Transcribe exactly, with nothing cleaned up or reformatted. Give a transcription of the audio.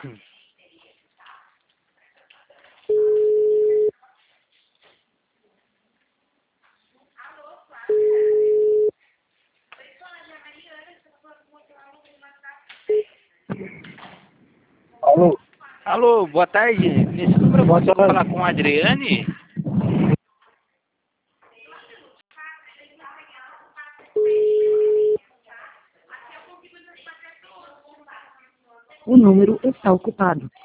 Alô? Alô, boa tarde. Nesse número eu Boa consigo tarde. falar com a Adriane? O número está ocupado.